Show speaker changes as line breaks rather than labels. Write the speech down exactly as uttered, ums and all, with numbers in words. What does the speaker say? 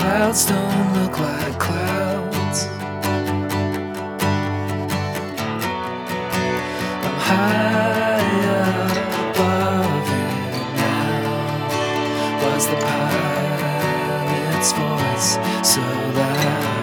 clouds don't look like clouds. I'm high above it now. Was the pilot's voice so loud?